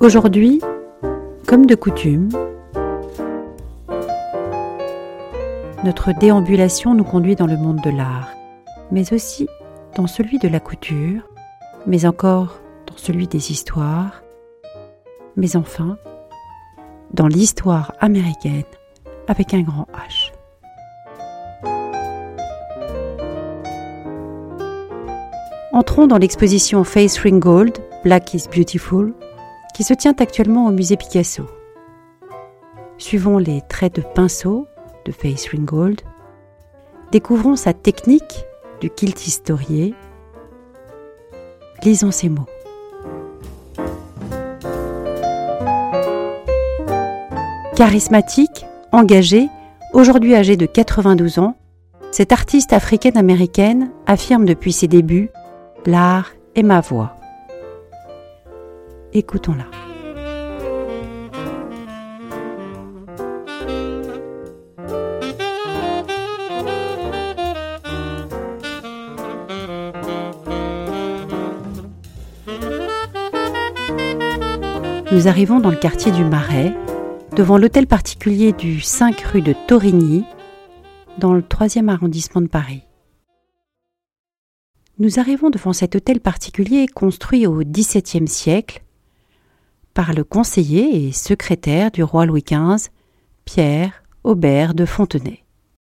Aujourd'hui, comme de coutume, notre déambulation nous conduit dans le monde de l'art, mais aussi dans celui de la couture, mais encore dans celui des histoires, mais enfin dans l'histoire américaine avec un grand H. Entrons dans l'exposition Face Ringgold, Black is Beautiful, qui se tient actuellement au musée Picasso. Suivons les traits de pinceau de Face Ringgold, découvrons sa technique du kilt historié, lisons ces mots. Charismatique, engagée, aujourd'hui âgée de 92 ans, cette artiste africaine-américaine affirme depuis ses débuts « L'art est ma voix ». Écoutons-la. Nous arrivons dans le quartier du Marais, devant l'hôtel particulier du 5 rue de Thorigny, dans le 3e arrondissement de Paris. Nous arrivons devant cet hôtel particulier construit au XVIIe siècle par le conseiller et secrétaire du roi Louis XV, Pierre Aubert de Fontenay.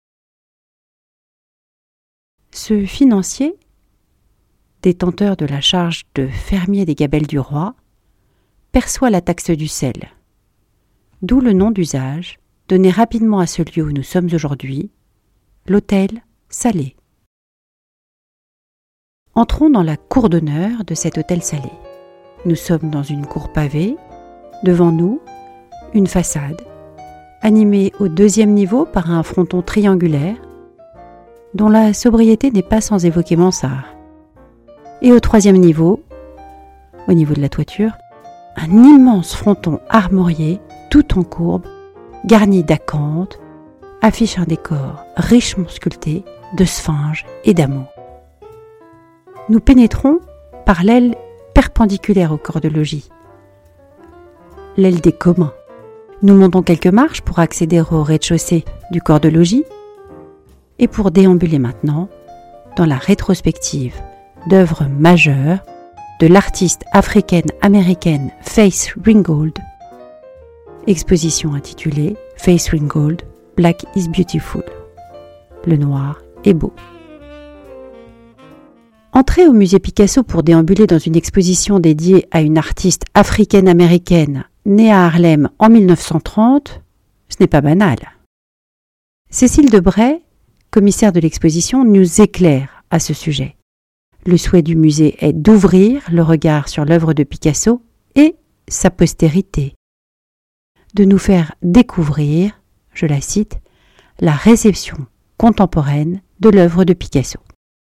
Ce financier, détenteur de la charge de fermier des gabelles du roi, perçoit la taxe du sel, d'où le nom d'usage donné rapidement à ce lieu où nous sommes aujourd'hui, l'hôtel Salé. Entrons dans la cour d'honneur de cet hôtel Salé. Nous sommes dans une cour pavée, devant nous, une façade, animée au 2e niveau par un fronton triangulaire, dont la sobriété n'est pas sans évoquer Mansart. Et au 3e niveau, au niveau de la toiture, un immense fronton armorié, tout en courbe, garni d'acanthes, affiche un décor richement sculpté de sphinges et d'amour. Nous pénétrons par l'aile perpendiculaire au corps de logis, l'aile des communs. Nous montons quelques marches pour accéder au rez-de-chaussée du corps de logis et pour déambuler maintenant dans la rétrospective d'œuvres majeures de l'artiste africaine-américaine Face Ringgold, exposition intitulée Face Ringgold, Black is Beautiful. Le noir est beau. Entrer au musée Picasso pour déambuler dans une exposition dédiée à une artiste africaine-américaine née à Harlem en 1930, ce n'est pas banal. Cécile Debray, commissaire de l'exposition, nous éclaire à ce sujet. Le souhait du musée est d'ouvrir le regard sur l'œuvre de Picasso et sa postérité, de nous faire découvrir, je la cite, la réception contemporaine de l'œuvre de Picasso.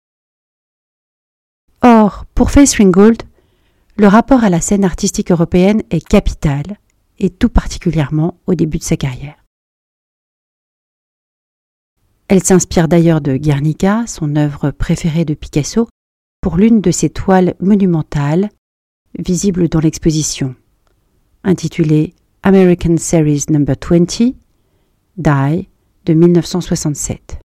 Or, pour Face Ringgold, le rapport à la scène artistique européenne est capital, et tout particulièrement au début de sa carrière. Elle s'inspire d'ailleurs de Guernica, son œuvre préférée de Picasso, pour l'une de ses toiles monumentales, visible dans l'exposition, intitulée American Series No. 20, Die, de 1967.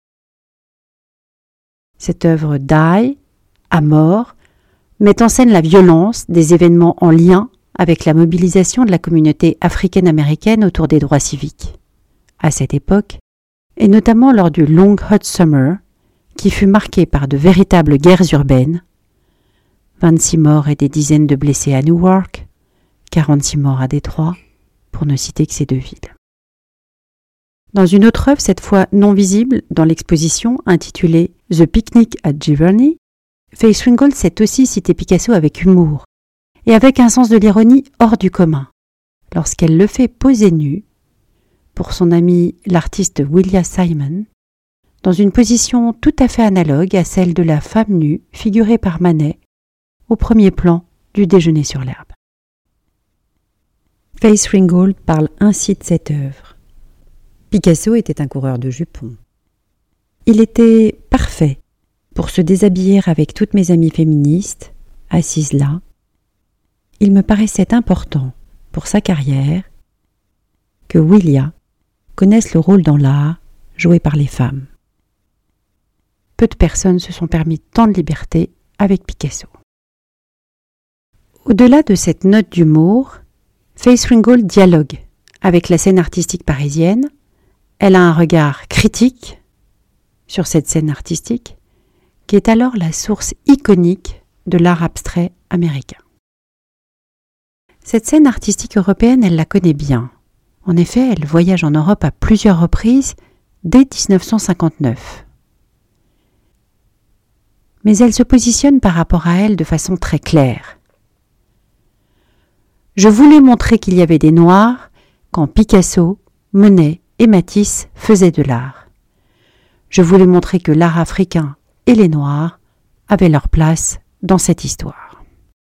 Cette œuvre Die, à mort, met en scène la violence des événements en lien avec la mobilisation de la communauté africaine-américaine autour des droits civiques. À cette époque, et notamment lors du Long Hot Summer, qui fut marqué par de véritables guerres urbaines, 26 morts et des dizaines de blessés à Newark, 46 morts à Détroit, pour ne citer que ces 2 villes. Dans une autre œuvre, cette fois non visible, dans l'exposition intitulée The Picnic at Giverny, Face Ringgold sait aussi citer Picasso avec humour et avec un sens de l'ironie hors du commun, lorsqu'elle le fait poser nu, pour son ami l'artiste Willia Simon, dans une position tout à fait analogue à celle de la femme nue figurée par Manet au premier plan du Déjeuner sur l'herbe. Face Ringgold parle ainsi de cette œuvre. Picasso était un coureur de jupons. Il était parfait pour se déshabiller avec toutes mes amies féministes, assises là. Il me paraissait important pour sa carrière que Willia connaisse le rôle dans l'art joué par les femmes. Peu de personnes se sont permis tant de liberté avec Picasso. Au-delà de cette note d'humour, Faith Ringgold dialogue avec la scène artistique parisienne. Elle a un regard critique sur cette scène artistique qui est alors la source iconique de l'art abstrait américain. Cette scène artistique européenne, elle la connaît bien. En effet, elle voyage en Europe à plusieurs reprises dès 1959. Mais elle se positionne par rapport à elle de façon très claire. Je voulais montrer qu'il y avait des Noirs quand Picasso, Monet et Matisse faisaient de l'art. Je voulais montrer que l'art africain et les Noirs avaient leur place dans cette histoire.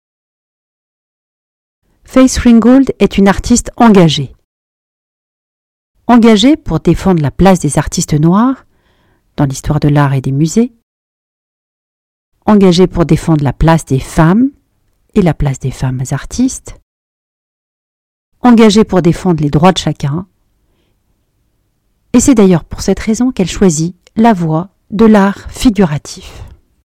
Faith Ringgold est une artiste engagée. Engagée pour défendre la place des artistes noirs dans l'histoire de l'art et des musées. Engagée pour défendre la place des femmes et la place des femmes artistes. Engagée pour défendre les droits de chacun. Et c'est d'ailleurs pour cette raison qu'elle choisit la voie de l'art figuratif.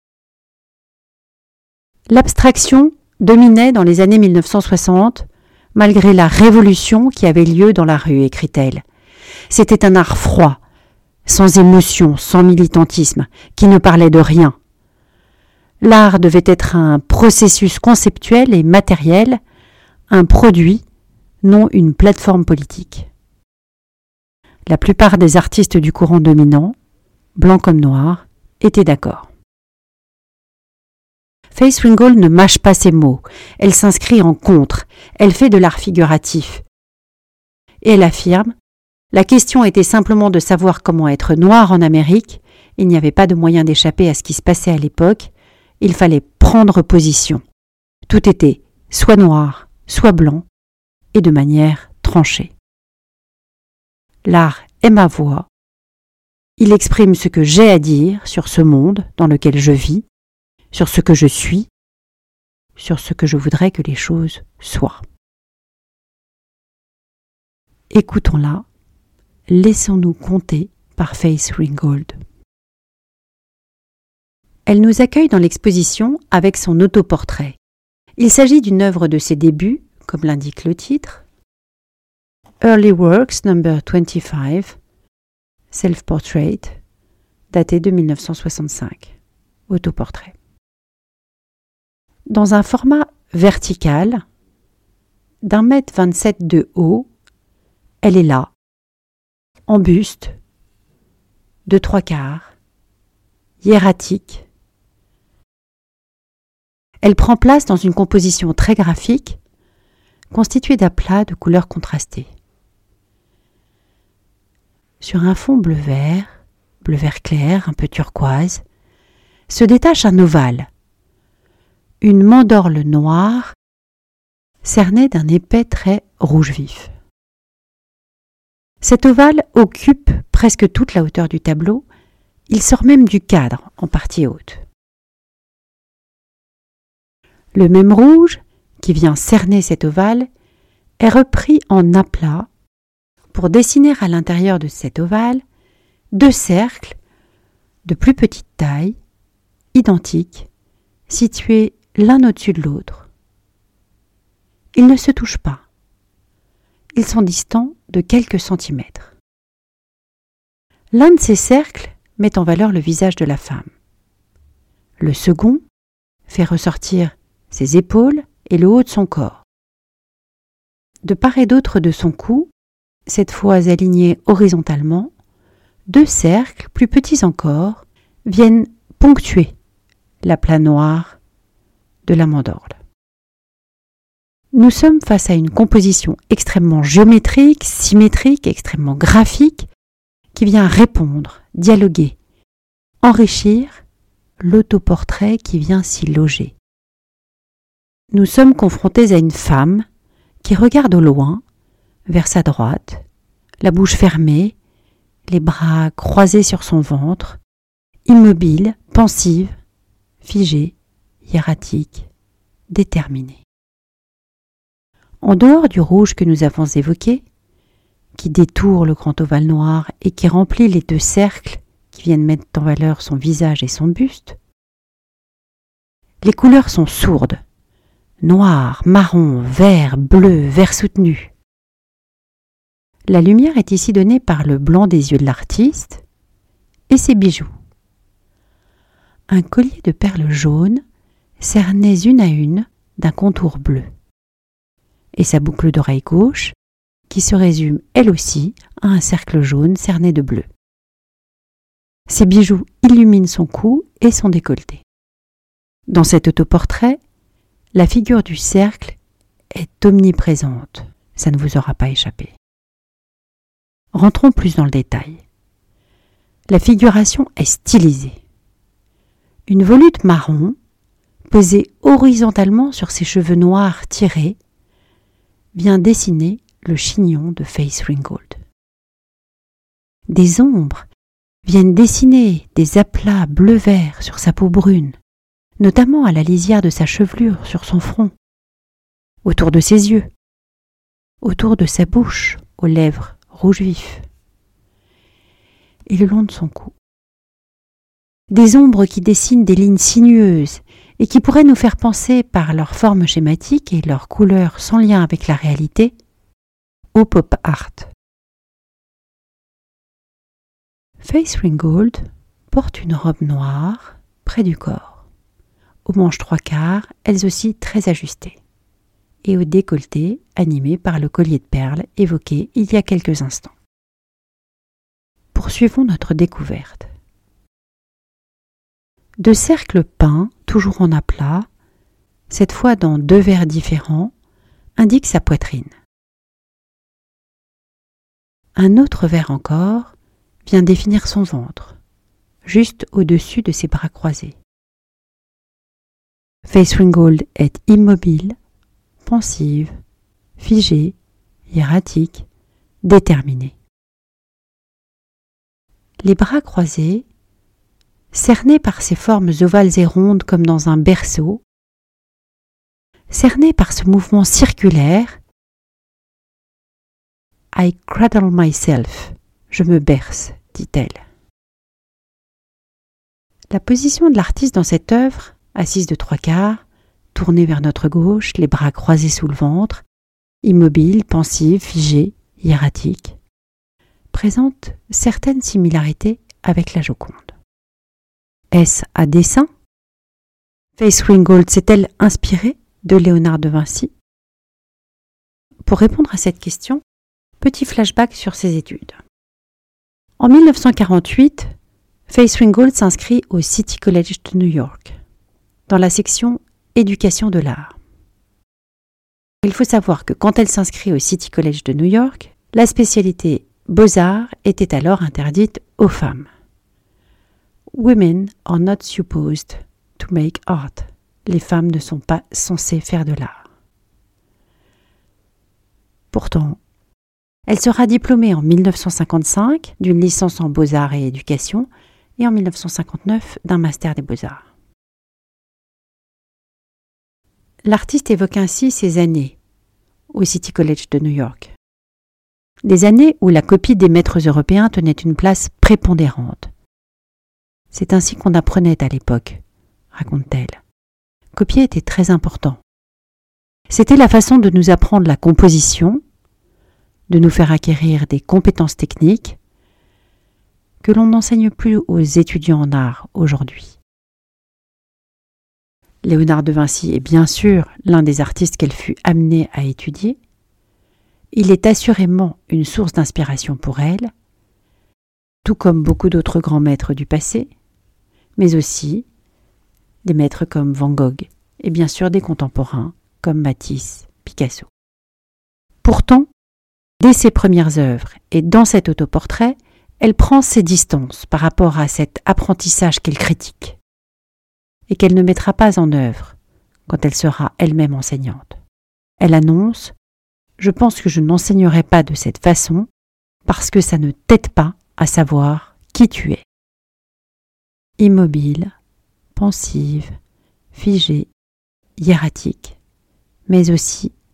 L'abstraction dominait dans les années 1960, malgré la révolution qui avait lieu dans la rue, écrit-elle. C'était un art froid, sans émotion, sans militantisme, qui ne parlait de rien. L'art devait être un processus conceptuel et matériel, un produit, non une plateforme politique. La plupart des artistes du courant dominant, blancs comme noirs, étaient d'accord. Faith Ringgold ne mâche pas ses mots, elle s'inscrit en contre, elle fait de l'art figuratif. Et elle affirme « La question était simplement de savoir comment être noir en Amérique, il n'y avait pas de moyen d'échapper à ce qui se passait à l'époque, il fallait prendre position. Tout était soit noir, soit blanc, et de manière tranchée. L'art est ma voix, il exprime ce que j'ai à dire sur ce monde dans lequel je vis, sur ce que je suis, sur ce que je voudrais que les choses soient. » Écoutons-la, laissons-nous compter par Faith Ringgold. Elle nous accueille dans l'exposition avec son autoportrait. Il s'agit d'une œuvre de ses débuts, comme l'indique le titre. Early Works No. 25, Self-Portrait, daté de 1965. Autoportrait. Dans un format vertical, d'1,27 m de haut, elle est là, en buste, de 3/4, hiératique. Elle prend place dans une composition très graphique, constituée d'aplats de couleurs contrastées. Sur un fond bleu vert clair, un peu turquoise, se détache un ovale, une mandorle noire cernée d'un épais trait rouge vif. Cet ovale occupe presque toute la hauteur du tableau, il sort même du cadre en partie haute. Le même rouge, qui vient cerner cet ovale, est repris en aplat pour dessiner à l'intérieur de cet ovale 2 cercles de plus petite taille, identiques, situés l'un au-dessus de l'autre. Ils ne se touchent pas. Ils sont distants de quelques centimètres. L'un de ces cercles met en valeur le visage de la femme. Le second fait ressortir ses épaules et le haut de son corps. De part et d'autre de son cou, cette fois alignés horizontalement, 2 cercles, plus petits encore, viennent ponctuer l'aplat noir de la mandorle. Nous sommes face à une composition extrêmement géométrique, symétrique, extrêmement graphique, qui vient répondre, dialoguer, enrichir l'autoportrait qui vient s'y loger. Nous sommes confrontés à une femme qui regarde au loin, vers sa droite, la bouche fermée, les bras croisés sur son ventre, immobile, pensive, figée, hiératique, déterminée. En dehors du rouge que nous avons évoqué, qui détourne le grand ovale noir et qui remplit les 2 cercles qui viennent mettre en valeur son visage et son buste, les couleurs sont sourdes, noir, marron, vert, bleu, vert soutenu. La lumière est ici donnée par le blanc des yeux de l'artiste et ses bijoux. Un collier de perles jaunes cernées une à une d'un contour bleu, et sa boucle d'oreille gauche qui se résume elle aussi à un cercle jaune cerné de bleu. Ses bijoux illuminent son cou et son décolleté. Dans cet autoportrait, la figure du cercle est omniprésente, ça ne vous aura pas échappé. Rentrons plus dans le détail. La figuration est stylisée. Une volute marron, posée horizontalement sur ses cheveux noirs tirés, vient dessiner le chignon de Face Ringgold. Des ombres viennent dessiner des aplats bleu-vert sur sa peau brune, notamment à la lisière de sa chevelure sur son front, autour de ses yeux, autour de sa bouche aux lèvres rouge vif, et le long de son cou. Des ombres qui dessinent des lignes sinueuses et qui pourraient nous faire penser par leur forme schématique et leur couleur sans lien avec la réalité au pop art. Face Ringgold porte une robe noire près du corps, aux manches 3/4, elles aussi très ajustées, et au décolleté animé par le collier de perles évoqué il y a quelques instants. Poursuivons notre découverte. 2 cercles peints, toujours en aplat, cette fois dans 2 verres différents, indiquent sa poitrine. Un autre verre encore vient définir son ventre, juste au-dessus de ses bras croisés. Face Ringgold est immobile, pensive, figée, hiératique, déterminée. Les bras croisés, cernés par ces formes ovales et rondes comme dans un berceau, cernés par ce mouvement circulaire, « I cradle myself », je me berce, dit-elle. La position de l'artiste dans cette œuvre, assise de 3/4, tournée vers notre gauche, les bras croisés sous le ventre, immobile, pensive, figée, hiératique, présente certaines similarités avec la Joconde. Est-ce à dessein? Face Ringgold s'est-elle inspirée de Léonard de Vinci? Pour répondre à cette question, petit flashback sur ses études. En 1948, Face Ringgold s'inscrit au City College de New York, dans la section Éducation de l'art. Il faut savoir que quand elle s'inscrit au City College de New York, la spécialité Beaux-Arts était alors interdite aux femmes. Women are not supposed to make art. Les femmes ne sont pas censées faire de l'art. Pourtant, elle sera diplômée en 1955 d'une licence en Beaux-Arts et Éducation et en 1959 d'un master des Beaux-Arts. L'artiste évoque ainsi ses années au City College de New York. Des années où la copie des maîtres européens tenait une place prépondérante. C'est ainsi qu'on apprenait à l'époque, raconte-t-elle. Copier était très important. C'était la façon de nous apprendre la composition, de nous faire acquérir des compétences techniques que l'on n'enseigne plus aux étudiants en art aujourd'hui. Léonard de Vinci est bien sûr l'un des artistes qu'elle fut amenée à étudier. Il est assurément une source d'inspiration pour elle, tout comme beaucoup d'autres grands maîtres du passé, mais aussi des maîtres comme Van Gogh et bien sûr des contemporains comme Matisse, Picasso. Pourtant, dès ses premières œuvres et dans cet autoportrait, elle prend ses distances par rapport à cet apprentissage qu'elle critique et qu'elle ne mettra pas en œuvre quand elle sera elle-même enseignante. Elle annonce « Je pense que je n'enseignerai pas de cette façon parce que ça ne t'aide pas à savoir qui tu es. » Immobile, pensive, figée, hiératique, mais aussi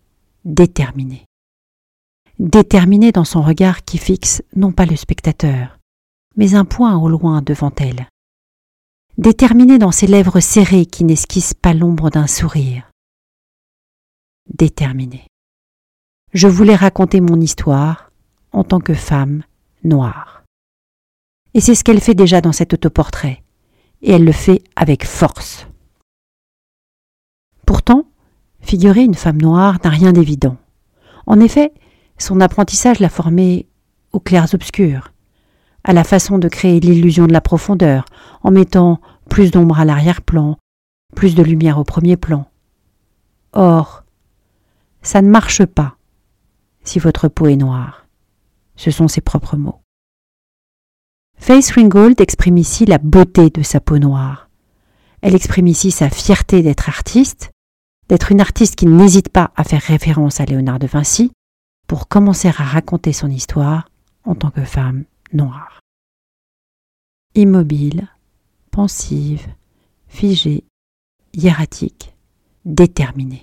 déterminée. Déterminée dans son regard qui fixe non pas le spectateur, mais un point au loin devant elle. Déterminée dans ses lèvres serrées qui n'esquissent pas l'ombre d'un sourire. Déterminée. Je voulais raconter mon histoire en tant que femme noire. Et c'est ce qu'elle fait déjà dans cet autoportrait, et elle le fait avec force. Pourtant, figurer une femme noire n'a rien d'évident. En effet, son apprentissage l'a formée aux clairs-obscurs, à la façon de créer l'illusion de la profondeur, en mettant plus d'ombre à l'arrière-plan, plus de lumière au premier plan. Or, ça ne marche pas si votre peau est noire. Ce sont ses propres mots. Faith Ringgold exprime ici la beauté de sa peau noire. Elle exprime ici sa fierté d'être artiste, d'être une artiste qui n'hésite pas à faire référence à Léonard de Vinci pour commencer à raconter son histoire en tant que femme noire. Immobile, pensive, figée, hiératique, déterminée.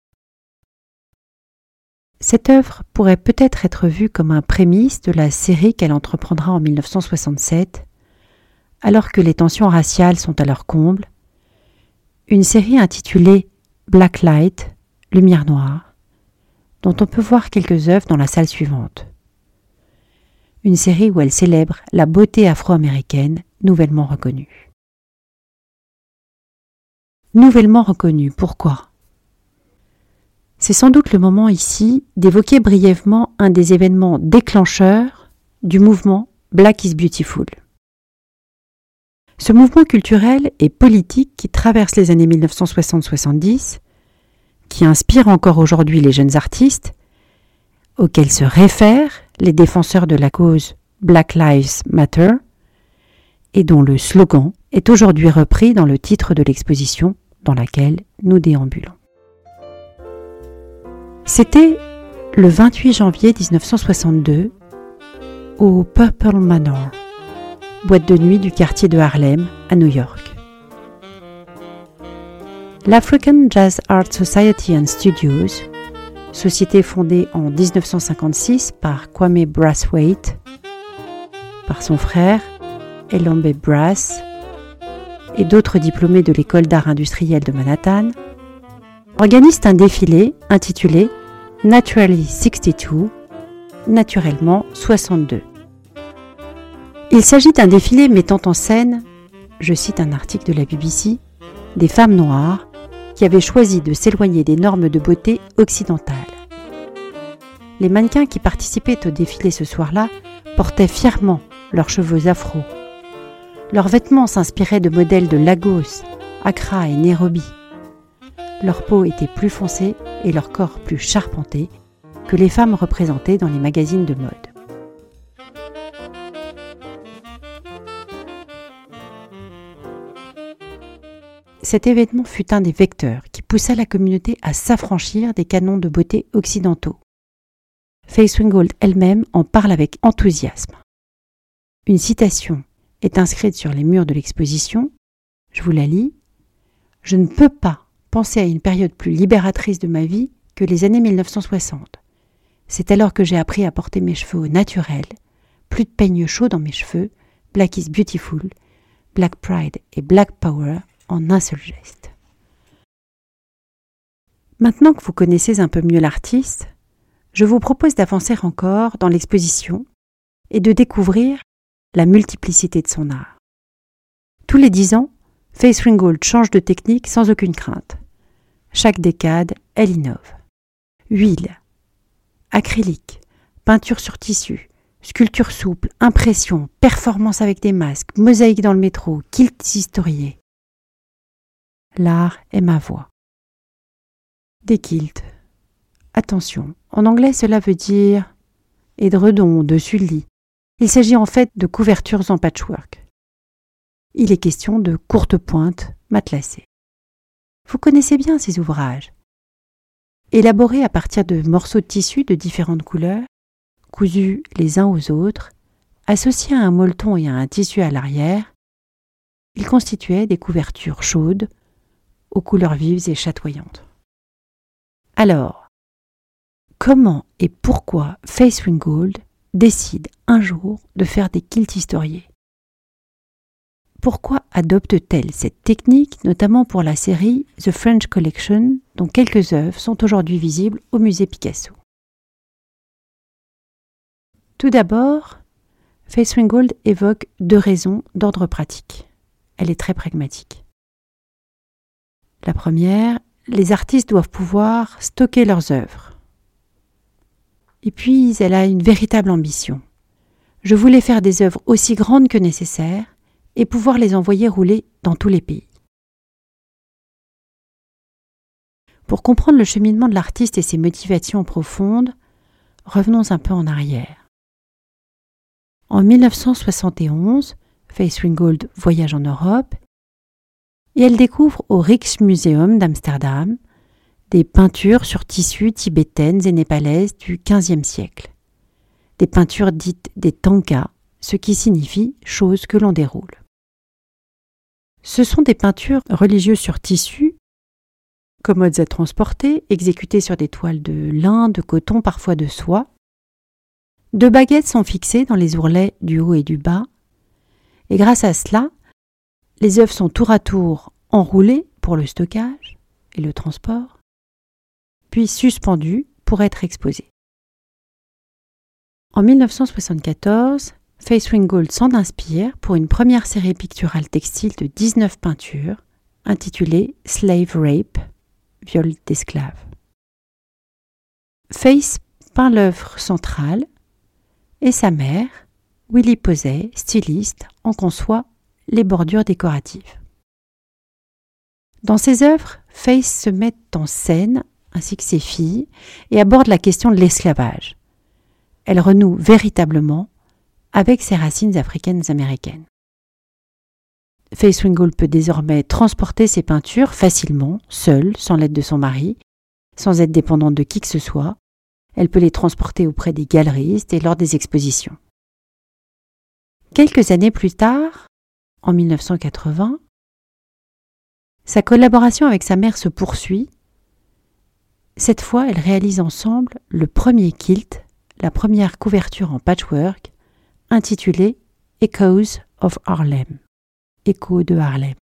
Cette œuvre pourrait peut-être être vue comme un prémisse de la série qu'elle entreprendra en 1967, alors que les tensions raciales sont à leur comble, une série intitulée Black Light, Lumière noire, dont on peut voir quelques œuvres dans la salle suivante. Une série où elle célèbre la beauté afro-américaine nouvellement reconnue. Nouvellement reconnue, pourquoi ? C'est sans doute le moment ici d'évoquer brièvement un des événements déclencheurs du mouvement Black is Beautiful. Ce mouvement culturel et politique qui traverse les années 1960-70, qui inspire encore aujourd'hui les jeunes artistes, auxquels se réfèrent les défenseurs de la cause Black Lives Matter, et dont le slogan est aujourd'hui repris dans le titre de l'exposition dans laquelle nous déambulons. C'était le 28 janvier 1962 au Purple Manor, boîte de nuit du quartier de Harlem à New York. L'African Jazz Art Society and Studios, société fondée en 1956 par Kwame Brathwaite, par son frère Elambe Brass et d'autres diplômés de l'école d'art industriel de Manhattan, organise un défilé intitulé Naturally 62, naturellement 62. Il s'agit d'un défilé mettant en scène, je cite un article de la BBC, des femmes noires qui avaient choisi de s'éloigner des normes de beauté occidentales. Les mannequins qui participaient au défilé ce soir-là portaient fièrement leurs cheveux afro. Leurs vêtements s'inspiraient de modèles de Lagos, Accra et Nairobi. Leur peau était plus foncée et leur corps plus charpenté que les femmes représentées dans les magazines de mode. Cet événement fut un des vecteurs qui poussa la communauté à s'affranchir des canons de beauté occidentaux. Faith Ringgold elle-même en parle avec enthousiasme. Une citation est inscrite sur les murs de l'exposition, je vous la lis. « Je ne peux pas penser à une période plus libératrice de ma vie que les années 1960. C'est alors que j'ai appris à porter mes cheveux au naturel, plus de peigne chaud dans mes cheveux, Black is Beautiful, Black Pride et Black Power en un seul geste. » Maintenant que vous connaissez un peu mieux l'artiste, je vous propose d'avancer encore dans l'exposition et de découvrir la multiplicité de son art. Tous les 10 ans, Faith Ringgold change de technique sans aucune crainte. Chaque décade, elle innove. Huile, acrylique, peinture sur tissu, sculpture souple, impression, performance avec des masques, mosaïque dans le métro, kilt historié. L'art est ma voix. Des kilts. Attention, en anglais cela veut dire édredon dessus le lit. Il s'agit en fait de couvertures en patchwork. Il est question de courtes pointes matelassées. Vous connaissez bien ces ouvrages. Élaborés à partir de morceaux de tissu de différentes couleurs, cousus les uns aux autres, associés à un molleton et à un tissu à l'arrière, ils constituaient des couvertures chaudes, aux couleurs vives et chatoyantes. Alors, comment et pourquoi Faith Ringgold décide un jour de faire des quilts historiés. Pourquoi adopte-t-elle cette technique, notamment pour la série The French Collection, dont quelques œuvres sont aujourd'hui visibles au musée Picasso? Tout d'abord, Faith Ringgold évoque 2 raisons d'ordre pratique. Elle est très pragmatique. La première, les artistes doivent pouvoir stocker leurs œuvres. Et puis, elle a une véritable ambition. Je voulais faire des œuvres aussi grandes que nécessaire et pouvoir les envoyer rouler dans tous les pays. Pour comprendre le cheminement de l'artiste et ses motivations profondes, revenons un peu en arrière. En 1971, Faith Ringgold voyage en Europe et elle découvre au Rijksmuseum d'Amsterdam des peintures sur tissu tibétaines et népalaises du XVe siècle. Des peintures dites des tankas, ce qui signifie « choses que l'on déroule ». Ce sont des peintures religieuses sur tissu, commodes à transporter, exécutées sur des toiles de lin, de coton, parfois de soie. 2 baguettes sont fixées dans les ourlets du haut et du bas, et grâce à cela, les œuvres sont tour à tour enroulées pour le stockage et le transport, puis suspendues pour être exposées. En 1974, Faith Ringgold s'en inspire pour une première série picturale textile de 19 peintures, intitulée Slave Rape, viol d'esclaves. Faith peint l'œuvre centrale et sa mère, Willie Posey, styliste, en conçoit les bordures décoratives. Dans ses œuvres, Faith se met en scène, ainsi que ses filles, et aborde la question de l'esclavage. Elle renoue véritablement avec ses racines africaines américaines. Faith Ringgold peut désormais transporter ses peintures facilement, seule, sans l'aide de son mari, sans être dépendante de qui que ce soit. Elle peut les transporter auprès des galeristes et lors des expositions. Quelques années plus tard, en 1980, sa collaboration avec sa mère se poursuit. Cette fois, elles réalisent ensemble le premier kilt, la première couverture en patchwork, intitulée Echoes of Harlem, Échos de Harlem.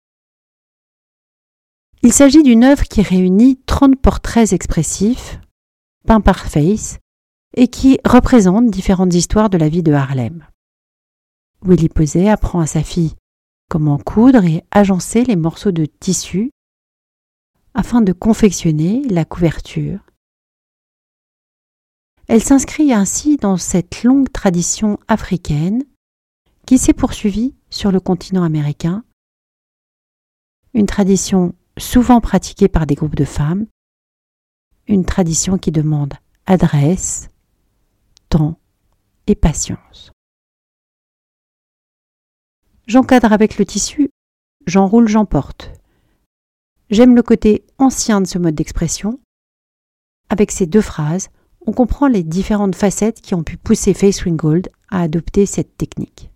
Il s'agit d'une œuvre qui réunit 30 portraits expressifs, peints par Faith, et qui représentent différentes histoires de la vie de Harlem. Willie Posey apprend à sa fille comment coudre et agencer les morceaux de tissu afin de confectionner la couverture. Elle s'inscrit ainsi dans cette longue tradition africaine qui s'est poursuivie sur le continent américain, une tradition souvent pratiquée par des groupes de femmes, une tradition qui demande adresse, temps et patience. J'encadre avec le tissu, j'enroule, j'emporte. J'aime le côté ancien de ce mode d'expression. Avec ces 2 phrases, on comprend les différentes facettes qui ont pu pousser Faith Ringgold à adopter cette technique.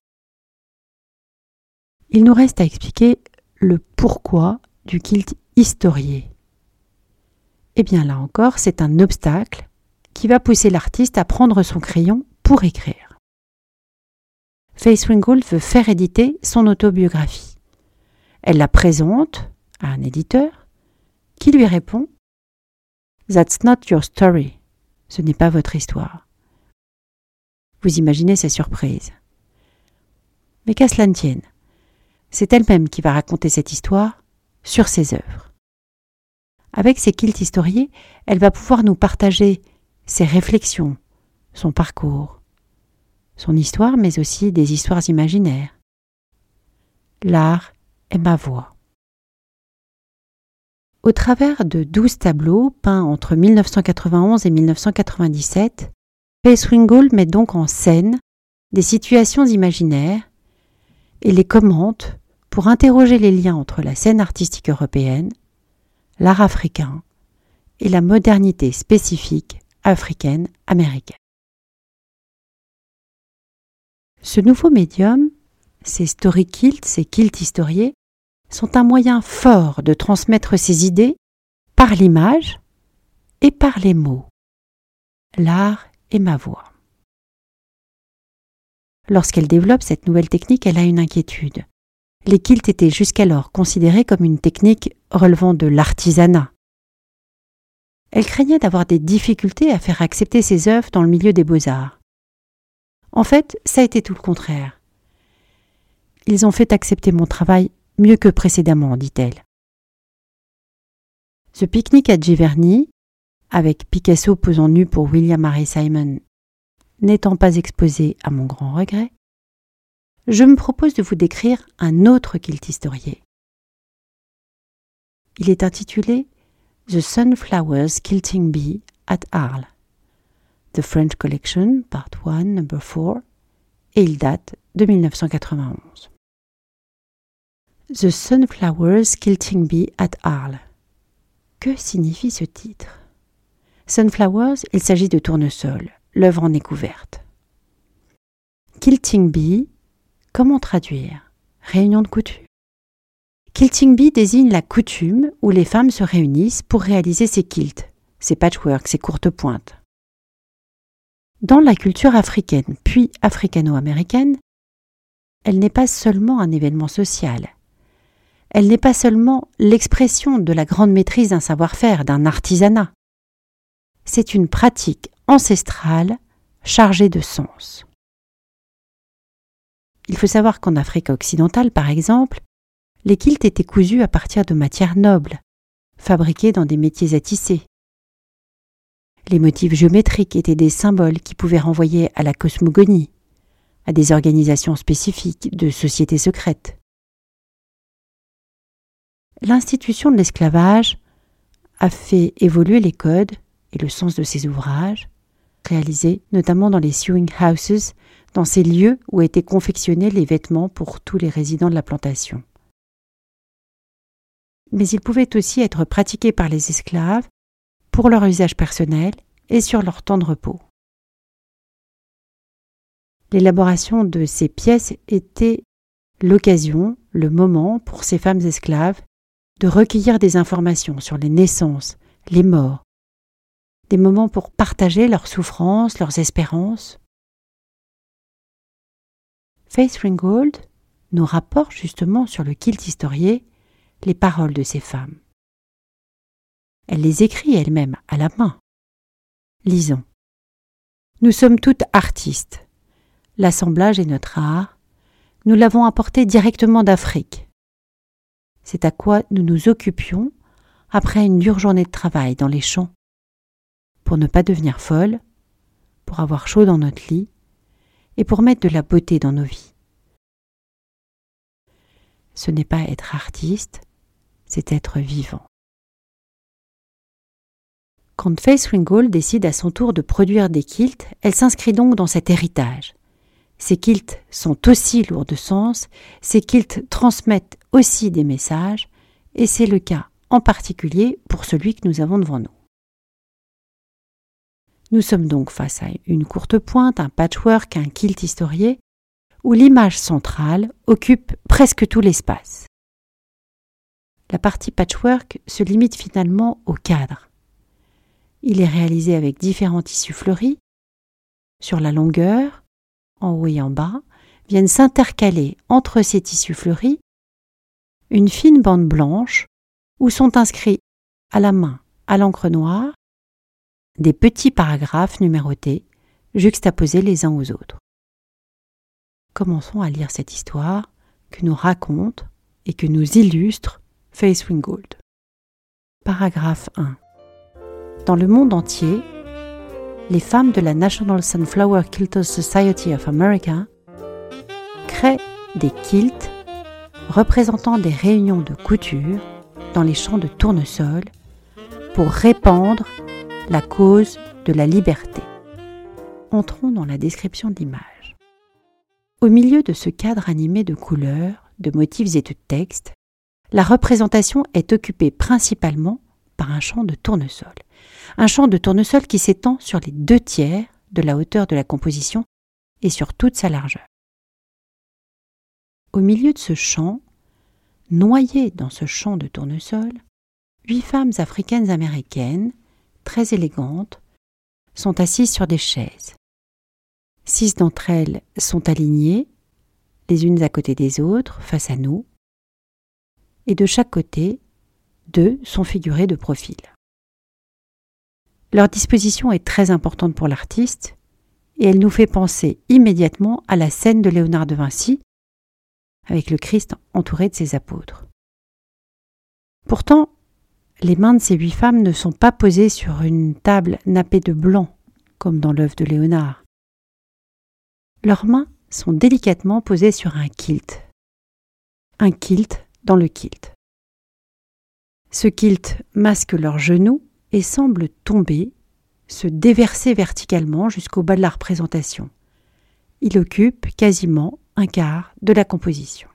Il nous reste à expliquer le pourquoi du kilt historié. Eh bien là encore, c'est un obstacle qui va pousser l'artiste à prendre son crayon pour écrire. Faith Ringgold veut faire éditer son autobiographie. Elle la présente à un éditeur qui lui répond « That's not your story ». Ce n'est pas votre histoire. Vous imaginez sa surprise. Mais qu'à cela ne tienne, c'est elle-même qui va raconter cette histoire sur ses œuvres. Avec ses kilts historiés, elle va pouvoir nous partager ses réflexions, son parcours, son histoire, mais aussi des histoires imaginaires. L'art est ma voix. Au travers de 12 tableaux peints entre 1991 et 1997, Faith Ringgold met donc en scène des situations imaginaires et les commente pour interroger les liens entre la scène artistique européenne, l'art africain et la modernité spécifique africaine-américaine. Ce nouveau médium, ces story kilts, ces kilts historiés, sont un moyen fort de transmettre ses idées par l'image et par les mots. l'art et ma voix. Lorsqu'elle développe cette nouvelle technique, elle a une inquiétude. Les kilts étaient jusqu'alors considérés comme une technique relevant de l'artisanat. Elle craignait d'avoir des difficultés à faire accepter ses œuvres dans le milieu des beaux-arts. En fait, ça a été tout le contraire. Ils ont fait accepter mon travail mieux que précédemment, dit-elle. Ce pique-nique à Giverny, avec Picasso posant nu pour William Harry Simon, n'étant pas exposé à mon grand regret, je me propose de vous décrire un autre kilt historié. Il est intitulé The Sunflowers Quilting Bee at Arles, The French Collection, Part 1, Number 4, et il date de 1991. The Sunflowers Quilting Bee at Arles. Que signifie ce titre? Sunflowers, il s'agit de tournesol, l'œuvre en est couverte. Quilting Bee, comment traduire? Réunion de couture. Quilting Bee désigne la coutume où les femmes se réunissent pour réaliser ces quilts, ces patchworks, ces courtes pointes. Dans la culture africaine, puis africano-américaine, elle n'est pas seulement un événement social. Elle n'est pas seulement l'expression de la grande maîtrise d'un savoir-faire, d'un artisanat. C'est une pratique ancestrale chargée de sens. Il faut savoir qu'en Afrique occidentale, par exemple, les quilts étaient cousus à partir de matières nobles, fabriquées dans des métiers à tisser. Les motifs géométriques étaient des symboles qui pouvaient renvoyer à la cosmogonie, à des organisations spécifiques de sociétés secrètes. L'institution de l'esclavage a fait évoluer les codes et le sens de ces ouvrages, réalisés notamment dans les sewing houses, dans ces lieux où étaient confectionnés les vêtements pour tous les résidents de la plantation. Mais ils pouvaient aussi être pratiqués par les esclaves pour leur usage personnel et sur leur temps de repos. L'élaboration de ces pièces était l'occasion, le moment pour ces femmes esclaves de recueillir des informations sur les naissances, les morts, des moments pour partager leurs souffrances, leurs espérances. Faith Ringgold nous rapporte justement sur le kilt historié les paroles de ces femmes. Elle les écrit elle-même à la main. Lisons. Nous sommes toutes artistes. L'assemblage est notre art. Nous l'avons apporté directement d'Afrique. C'est à quoi nous nous occupions après une dure journée de travail dans les champs, pour ne pas devenir folles, pour avoir chaud dans notre lit et pour mettre de la beauté dans nos vies. Ce n'est pas être artiste, c'est être vivant. Quand Faith Ringgold décide à son tour de produire des quilts, elle s'inscrit donc dans cet héritage. Ces quilts sont aussi lourds de sens, ces quilts transmettent aussi des messages, et c'est le cas en particulier pour celui que nous avons devant nous. Nous sommes donc face à une courte pointe, un patchwork, un kilt historié, où l'image centrale occupe presque tout l'espace. La partie patchwork se limite finalement au cadre. Il est réalisé avec différents tissus fleuris. Sur la longueur, en haut et en bas, viennent s'intercaler entre ces tissus fleuris une fine bande blanche où sont inscrits à la main, à l'encre noire, des petits paragraphes numérotés, juxtaposés les uns aux autres. Commençons à lire cette histoire que nous raconte et que nous illustre Faith Ringgold. Paragraphe 1. Dans le monde entier, les femmes de la National Sunflower Quilters Society of America créent des quilts représentant des réunions de couture dans les champs de tournesol pour répandre la cause de la liberté. Entrons dans la description de l'image. Au milieu de ce cadre animé de couleurs, de motifs et de textes, la représentation est occupée principalement par un champ de tournesol. Un champ de tournesol qui s'étend sur les 2/3 de la hauteur de la composition et sur toute sa largeur. Au milieu de ce champ, noyées dans ce champ de tournesol, 8 femmes africaines américaines, très élégantes, sont assises sur des chaises. 6 d'entre elles sont alignées, les unes à côté des autres, face à nous, et de chaque côté, 2 sont figurées de profil. Leur disposition est très importante pour l'artiste, et elle nous fait penser immédiatement à la scène de Léonard de Vinci, avec le Christ entouré de ses apôtres. Pourtant, les mains de ces 8 femmes ne sont pas posées sur une table nappée de blanc, comme dans l'œuvre de Léonard. Leurs mains sont délicatement posées sur un kilt. Un kilt dans le kilt. Ce kilt masque leurs genoux et semble tomber, se déverser verticalement jusqu'au bas de la représentation. Il occupe quasiment un quart de la composition.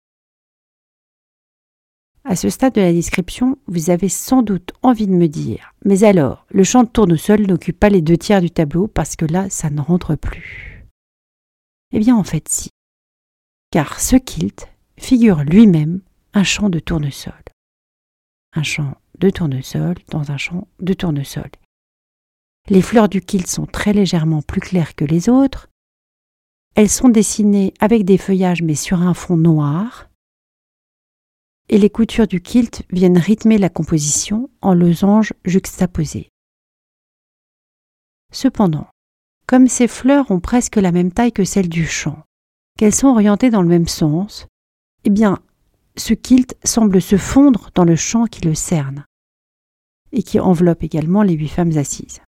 À ce stade de la description, vous avez sans doute envie de me dire « Mais alors, le champ de tournesol n'occupe pas les 2 tiers du tableau parce que là, ça ne rentre plus. » Eh bien, en fait, si. Car ce kilt figure lui-même un champ de tournesol. Un champ de tournesol dans un champ de tournesol. Les fleurs du kilt sont très légèrement plus claires que les autres. Elles sont dessinées avec des feuillages mais sur un fond noir. Et les coutures du kilt viennent rythmer la composition en losanges juxtaposés. Cependant, comme ces fleurs ont presque la même taille que celles du champ, qu'elles sont orientées dans le même sens, eh bien, ce kilt semble se fondre dans le champ qui le cerne et qui enveloppe également les 8 femmes assises.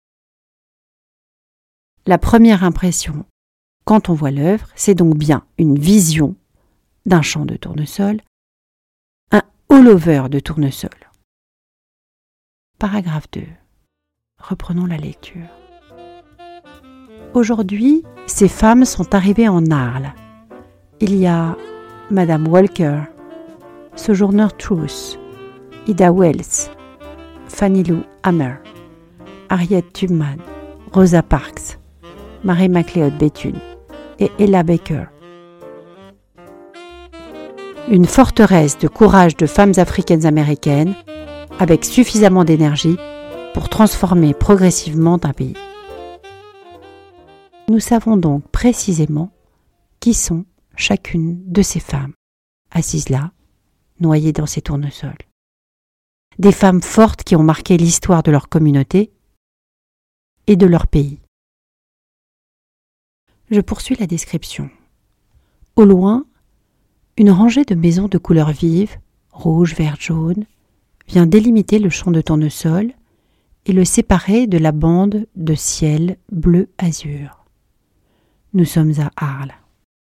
La première impression, quand on voit l'œuvre, c'est donc bien une vision d'un champ de tournesol, un all-over de tournesol. Paragraphe 2. Reprenons la lecture. Aujourd'hui, ces femmes sont arrivées en Arles. Il y a Madame Walker, Sojourner Truth, Ida Wells, Fannie Lou Hamer, Harriet Tubman, Rosa Parks, Mary MacLeod Bethune et Ella Baker. Une forteresse de courage de femmes africaines-américaines avec suffisamment d'énergie pour transformer progressivement un pays. Nous savons donc précisément qui sont chacune de ces femmes, assises là, noyées dans ces tournesols. Des femmes fortes qui ont marqué l'histoire de leur communauté et de leur pays. Je poursuis la description. Au loin, une rangée de maisons de couleurs vives, rouge, vert, jaune, vient délimiter le champ de tournesol et le séparer de la bande de ciel bleu-azur. Nous sommes à Arles.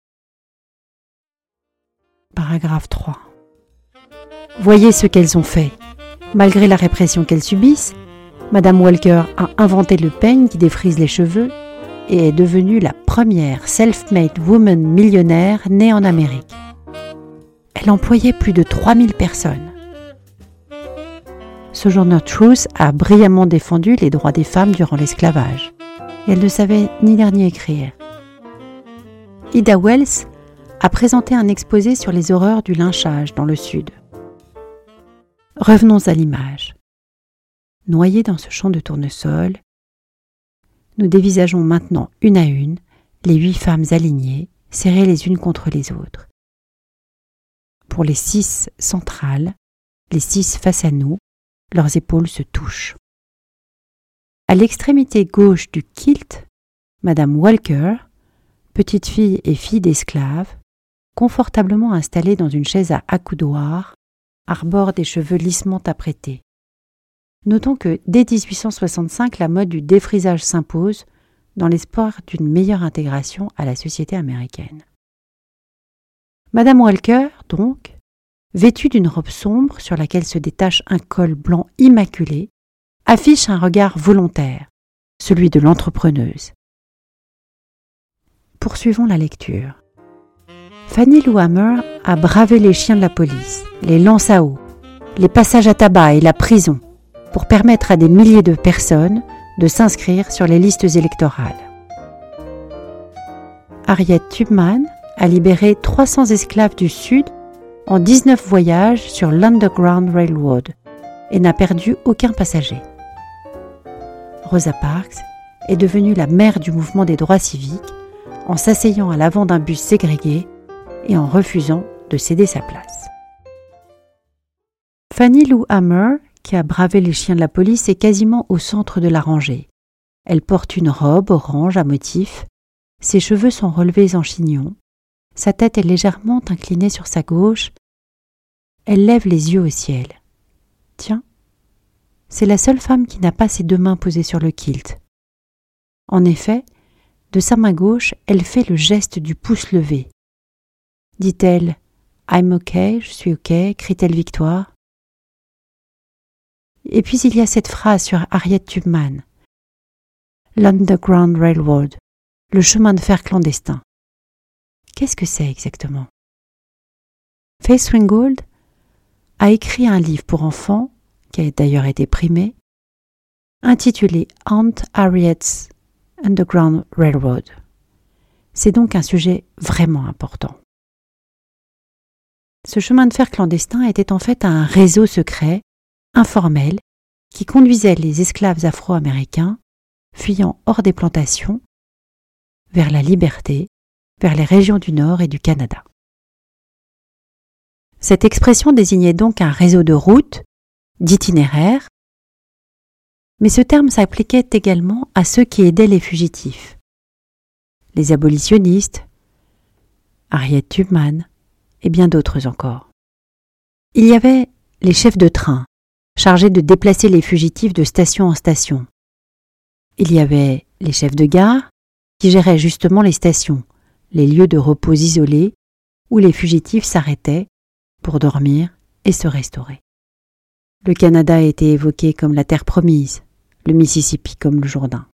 Paragraphe 3. Voyez ce qu'elles ont fait. Malgré la répression qu'elles subissent, Madame Walker a inventé le peigne qui défrise les cheveux et est devenue la première self-made woman millionnaire née en Amérique. Elle employait plus de 3000 personnes. Sojourner Truth a brillamment défendu les droits des femmes durant l'esclavage. Et elle ne savait ni lire ni écrire. Ida Wells a présenté un exposé sur les horreurs du lynchage dans le Sud. Revenons à l'image. Noyées dans ce champ de tournesol, nous dévisageons maintenant une à une les 8 femmes alignées, serrées les unes contre les autres. Pour les 6 centrales, les 6 face à nous, leurs épaules se touchent. À l'extrémité gauche du kilt, Madame Walker, petite fille et fille d'esclave, confortablement installée dans une chaise à accoudoir, arbore des cheveux lissement apprêtés. Notons que dès 1865, la mode du défrisage s'impose dans l'espoir d'une meilleure intégration à la société américaine. Madame Walker, donc, vêtue d'une robe sombre sur laquelle se détache un col blanc immaculé, affiche un regard volontaire, celui de l'entrepreneuse. Poursuivons la lecture. Fannie Lou Hamer a bravé les chiens de la police, les lances à eau, les passages à tabac et la prison pour permettre à des milliers de personnes de s'inscrire sur les listes électorales. Harriet Tubman a libéré 300 esclaves du Sud en 19 voyages sur l'Underground Railroad et n'a perdu aucun passager. Rosa Parks est devenue la mère du mouvement des droits civiques en s'asseyant à l'avant d'un bus ségrégué et en refusant de céder sa place. Fannie Lou Hamer, qui a bravé les chiens de la police, est quasiment au centre de la rangée. Elle porte une robe orange à motifs, ses cheveux sont relevés en chignon, sa tête est légèrement inclinée sur sa gauche. Elle lève les yeux au ciel. Tiens, c'est la seule femme qui n'a pas ses deux mains posées sur le kilt. En effet, de sa main gauche, elle fait le geste du pouce levé. Dit-elle « I'm OK, je suis OK », crie-t-elle victoire. Et puis il y a cette phrase sur Harriet Tubman. L'Underground Railroad, le chemin de fer clandestin. Qu'est-ce que c'est exactement? Faith Ringgold a écrit un livre pour enfants, qui a d'ailleurs été primé, intitulé Aunt Harriet's Underground Railroad. C'est donc un sujet vraiment important. Ce chemin de fer clandestin était en fait un réseau secret, informel, qui conduisait les esclaves afro-américains, fuyant hors des plantations, vers la liberté, vers les régions du Nord et du Canada. Cette expression désignait donc un réseau de routes, d'itinéraires, mais ce terme s'appliquait également à ceux qui aidaient les fugitifs. Les abolitionnistes, Harriet Tubman et bien d'autres encore. Il y avait les chefs de train, chargés de déplacer les fugitifs de station en station. Il y avait les chefs de gare, qui géraient justement les stations, les lieux de repos isolés où les fugitifs s'arrêtaient pour dormir et se restaurer. Le Canada a été évoqué comme la terre promise, le Mississippi comme le Jourdain.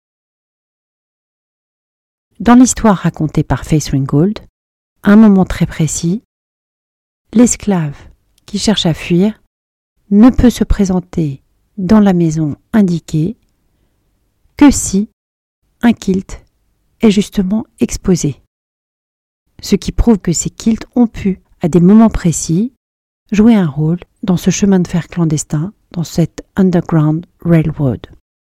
Dans l'histoire racontée par Faith Ringgold, à un moment très précis, l'esclave qui cherche à fuir ne peut se présenter dans la maison indiquée que si un kilt est justement exposé. Ce qui prouve que ces kilts ont pu, à des moments précis, jouer un rôle dans ce chemin de fer clandestin, dans cette Underground Railroad.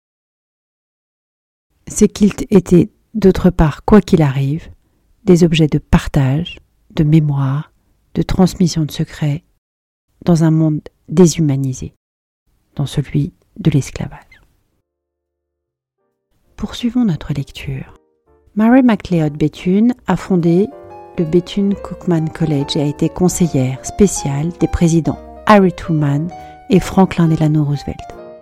Ces kilts étaient, d'autre part, quoi qu'il arrive, des objets de partage, de mémoire, de transmission de secrets, dans un monde déshumanisé, dans celui de l'esclavage. Poursuivons notre lecture. Mary McLeod Bethune a fondé le Bethune-Cookman College et a été conseillère spéciale des présidents Harry Truman et Franklin Delano Roosevelt.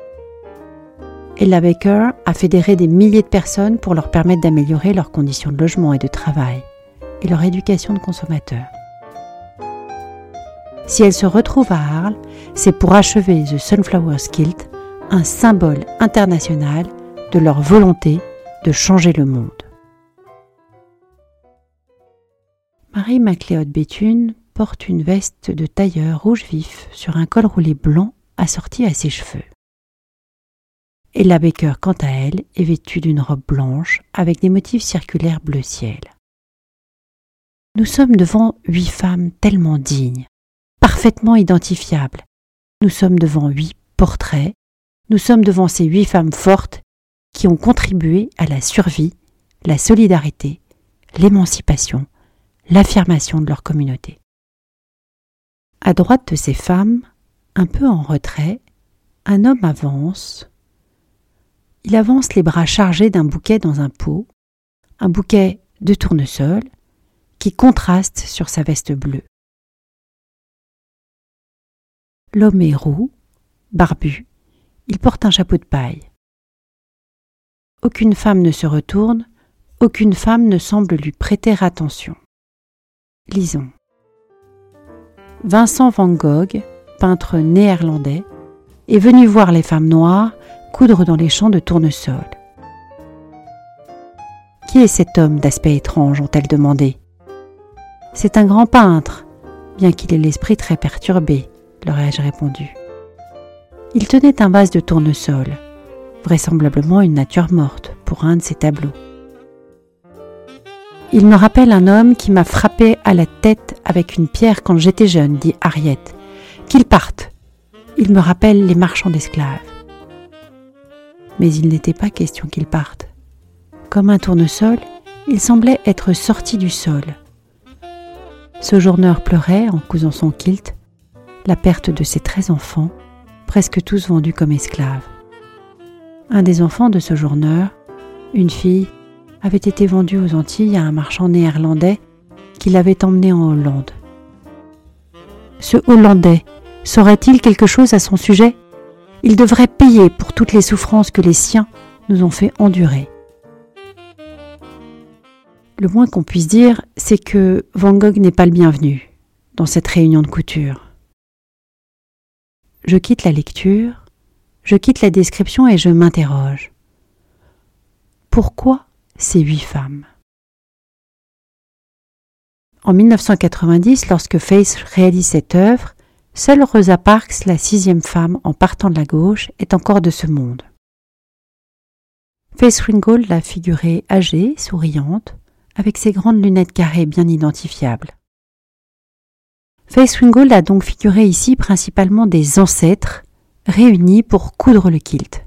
Ella Baker a fédéré des milliers de personnes pour leur permettre d'améliorer leurs conditions de logement et de travail et leur éducation de consommateurs. Si elle se retrouve à Arles, c'est pour achever The Sunflower's Kilt, un symbole international de leur volonté de changer le monde. Mary McLeod Bethune porte une veste de tailleur rouge vif sur un col roulé blanc assorti à ses cheveux. Ella Baker, quant à elle, est vêtue d'une robe blanche avec des motifs circulaires bleu ciel. Nous sommes devant 8 femmes tellement dignes, parfaitement identifiables. Nous sommes devant 8 portraits. Nous sommes devant ces 8 femmes fortes qui ont contribué à la survie, la solidarité, l'émancipation, l'affirmation de leur communauté. À droite de ces femmes, un peu en retrait, un homme avance. Il avance les bras chargés d'un bouquet dans un pot, un bouquet de tournesol qui contraste sur sa veste bleue. L'homme est roux, barbu, il porte un chapeau de paille. Aucune femme ne se retourne, aucune femme ne semble lui prêter attention. Lisons. Vincent van Gogh, peintre néerlandais, est venu voir les femmes noires coudre dans les champs de tournesol. « Qui est cet homme d'aspect étrange ?» ont-elles demandé. « C'est un grand peintre, bien qu'il ait l'esprit très perturbé, » leur ai-je répondu. Il tenait un vase de tournesol, vraisemblablement une nature morte, pour un de ses tableaux. « Il me rappelle un homme qui m'a frappé à la tête avec une pierre quand j'étais jeune, dit Harriet. Qu'il parte. Il me rappelle les marchands d'esclaves. » Mais il n'était pas question qu'ils partent. Comme un tournesol, il semblait être sorti du sol. Sojourner pleurait en cousant son kilt, la perte de ses 13 enfants, presque tous vendus comme esclaves. Un des enfants de Sojourner, une fille, avait été vendue aux Antilles à un marchand néerlandais qui l'avait emmené en Hollande. Ce Hollandais saurait-il quelque chose à son sujet ? Il devrait payer pour toutes les souffrances que les siens nous ont fait endurer. Le moins qu'on puisse dire, c'est que Van Gogh n'est pas le bienvenu dans cette réunion de couture. Je quitte la lecture, je quitte la description et je m'interroge. Pourquoi ces 8 femmes ? En 1990, lorsque Faith réalise cette œuvre, seule Rosa Parks, la 6e femme en partant de la gauche, est encore de ce monde. Faith Ringgold l'a figurée âgée, souriante, avec ses grandes lunettes carrées bien identifiables. Faith Ringgold a donc figuré ici principalement des ancêtres réunis pour coudre le kilt.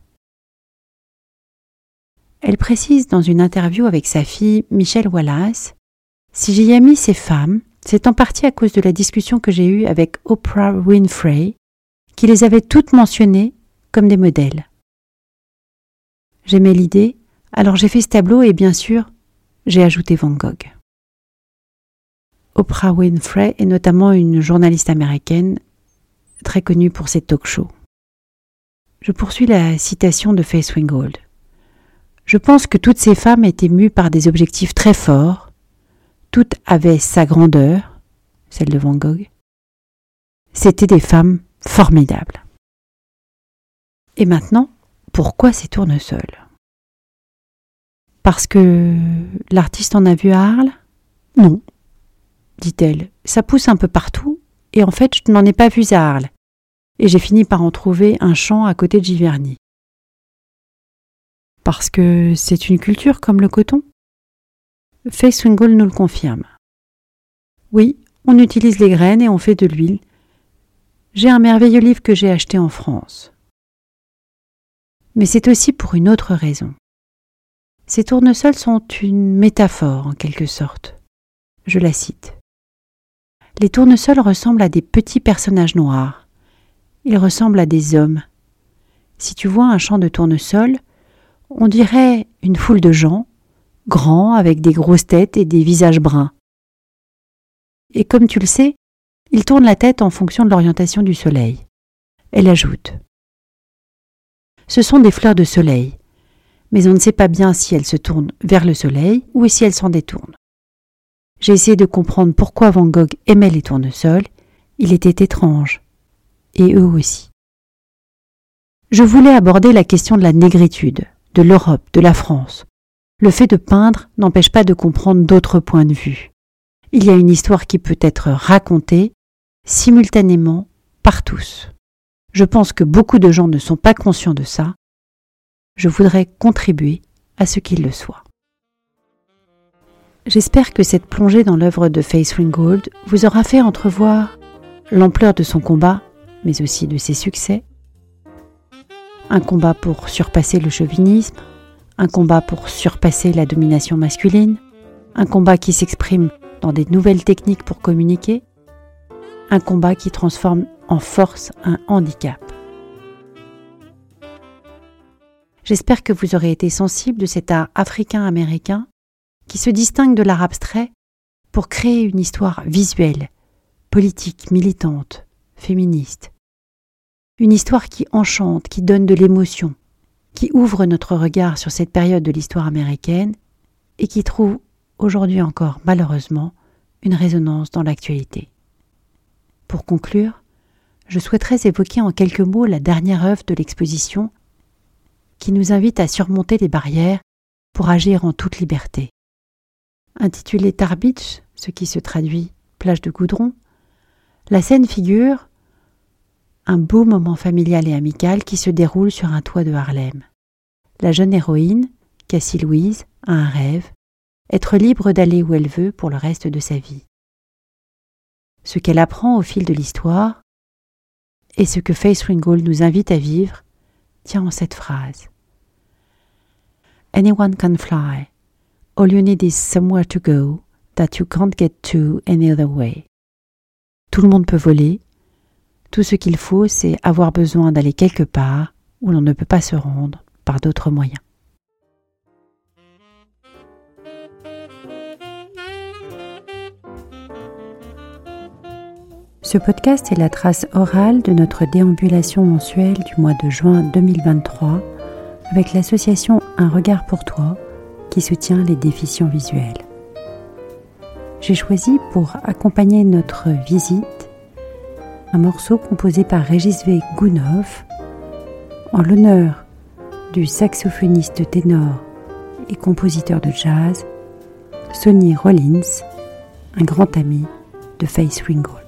Elle précise dans une interview avec sa fille Michelle Wallace: « Si j'y ai mis ces femmes, c'est en partie à cause de la discussion que j'ai eue avec Oprah Winfrey, qui les avait toutes mentionnées comme des modèles. J'aimais l'idée, alors j'ai fait ce tableau et bien sûr, j'ai ajouté Van Gogh. » Oprah Winfrey est notamment une journaliste américaine très connue pour ses talk-shows. Je poursuis la citation de Faith Ringgold. « Je pense que toutes ces femmes étaient mues par des objectifs très forts. Toutes avaient sa grandeur, celle de Van Gogh. C'étaient des femmes formidables. » Et maintenant, pourquoi ces tournesols ? Parce que l'artiste en a vu à Arles ? Non, dit-elle. Ça pousse un peu partout, et en fait, je n'en ai pas vu à Arles. Et j'ai fini par en trouver un champ à côté de Giverny. Parce que c'est une culture comme le coton ? Faith Ringgold nous le confirme. Oui, on utilise les graines et on fait de l'huile. J'ai un merveilleux livre que j'ai acheté en France. Mais c'est aussi pour une autre raison. Ces tournesols sont une métaphore en quelque sorte. Je la cite. Les tournesols ressemblent à des petits personnages noirs. Ils ressemblent à des hommes. Si tu vois un champ de tournesols, on dirait une foule de gens, grands avec des grosses têtes et des visages bruns. Et comme tu le sais, ils tournent la tête en fonction de l'orientation du soleil. Elle ajoute. Ce sont des fleurs de soleil, mais on ne sait pas bien si elles se tournent vers le soleil ou si elles s'en détournent. J'ai essayé de comprendre pourquoi Van Gogh aimait les tournesols. Il était étrange. Et eux aussi. Je voulais aborder la question de la négritude, de l'Europe, de la France. Le fait de peindre n'empêche pas de comprendre d'autres points de vue. Il y a une histoire qui peut être racontée simultanément par tous. Je pense que beaucoup de gens ne sont pas conscients de ça. Je voudrais contribuer à ce qu'ils le soient. J'espère que cette plongée dans l'œuvre de Faith Ringgold vous aura fait entrevoir l'ampleur de son combat, mais aussi de ses succès. Un combat pour surpasser le chauvinisme, un combat pour surpasser la domination masculine, un combat qui s'exprime dans des nouvelles techniques pour communiquer, un combat qui transforme en force un handicap. J'espère que vous aurez été sensible de cet art africain-américain qui se distingue de l'art abstrait pour créer une histoire visuelle, politique, militante, féministe. Une histoire qui enchante, qui donne de l'émotion, qui ouvre notre regard sur cette période de l'histoire américaine et qui trouve aujourd'hui encore, malheureusement, une résonance dans l'actualité. Pour conclure, je souhaiterais évoquer en quelques mots la dernière œuvre de l'exposition qui nous invite à surmonter les barrières pour agir en toute liberté. Intitulée Tar Beach, ce qui se traduit plage de goudron, la scène figure un beau moment familial et amical qui se déroule sur un toit de Harlem. La jeune héroïne, Cassie Louise, a un rêve, être libre d'aller où elle veut pour le reste de sa vie. Ce qu'elle apprend au fil de l'histoire et ce que Faith Ringgold nous invite à vivre tient en cette phrase. Anyone can fly, All you need is somewhere to go that you can't get to any other way. Tout le monde peut voler. Tout ce qu'il faut, c'est avoir besoin d'aller quelque part où l'on ne peut pas se rendre par d'autres moyens. Ce podcast est la trace orale de notre déambulation mensuelle du mois de juin 2023 avec l'association Un regard pour toi qui soutient les déficients visuels. J'ai choisi pour accompagner notre visite un morceau composé par Régis V. Gounod en l'honneur du saxophoniste ténor et compositeur de jazz Sonny Rollins, un grand ami de Faith Ringgold.